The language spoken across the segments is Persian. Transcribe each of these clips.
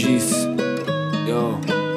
چیست یا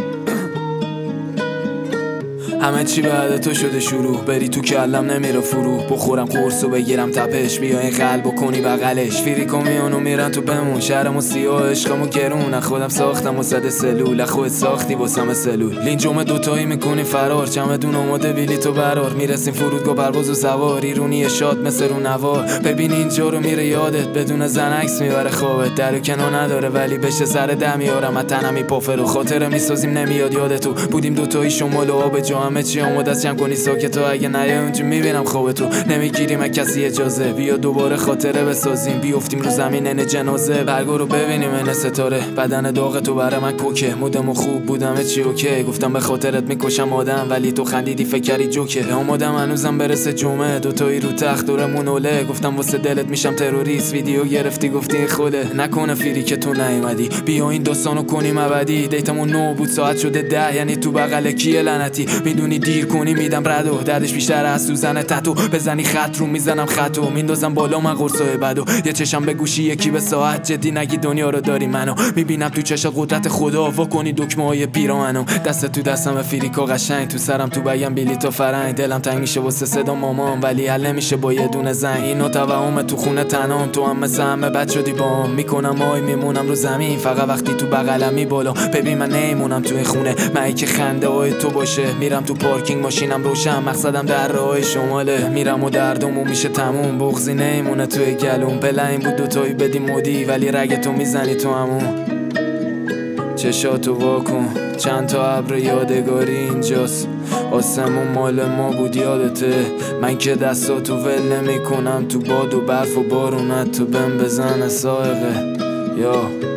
همه چی بعد تو شده شروع، بری تو کلم نمیره فرو، بخورم قرص و بگیرم تپش، بیا این قلب و کنی بغلش، فیریکو میانو میرن تو بمون، شهرمو سیاه عشقمو گرون، خودم ساختم و صد سلول، خودت ساختی واسم سلول، لینجوم دوتایی میکنی فرار، چمدون آماده بیلی تو برار، میرسیم فرودگاه پرواز و سوار، ایرونی شاد مثل رو نوار، ببین اینجا رو میره یادت، بدون زن عکس میبره خوابت، در و کنار نداره ولی بشه سر ده میارم، تنم میپافه رو خاطره میسازیم نمیاد یادتو، بودیم دوتایی شمال و آب جا، همه چی آماده است جمع کنی ساکتو، اگه نیای اونجا میبینم خوابتو، نمیگیریم از کسی اجازه، بیا دوباره خاطره بسازیم، بیافتیم رو زمین ان جنازه، برگو رو ببینیم ان ستاره، بدن داغ تو برای من کوکه، مودم خوب بودم چی اوکی، گفتم به خاطرت میکشم آدم، ولی تو خندیدی فکر کردی جوکه، آمادم هنوزم برسه جمعه، دوتایی رو تخت دورمون اوله، گفتم واسه دلت میشم تروریست، ویدیو گرفتی گفتی خوده، نکنه فیری که تو نیومدی، بیا این داستانو کنیم ابدی، دیتمون 9 بود ساعت شده 10، یعنی تو بغل کیه لعنتی، میدونی دیر کنی میدم ردو، دردش بیشتر از سوزن تتو، بزنی خط رو میزنم خطو، میندازم بالا من قرصای بدو، یه چشم به گوشی یکی به ساعت، جدی نگی دنیا رو داری منو، میبینم تو چشات قدرت خدا، وا کنی دکمه های پیراهنو، دست تو دستم فریکا قشنگ، تو سرم تو بگم بیلی تو فرنگ، دلم تنگ میشه واسه صدا مامان، ولی حل نمیشه با یه دونه زنگ، اینو توهم تو خونه تنام، تو هم مثل همه بد شدی بام، میکنم آی میمونم رو زمین، فقط وقتی تو بغلمی بالا، ببین من نمیمونم تو این خونه، من که خنده های تو باشه، میرم تو پارکینگ ماشینم روشن، مقصدم در راه شماله، میرم و دردمو میشه تموم، بغضی نمیمونه توی گلوم، بلعین بود دوتایی بدی مودی، ولی رگتو میزنی تو همون، چشاتو واکن، چند تا ابر یادگاری اینجاست، آسمون مال ما بود یادته، من که دستاتو ول نمی کنم، تو باد و برف و بارونت تو بهم بزنه سائقه یا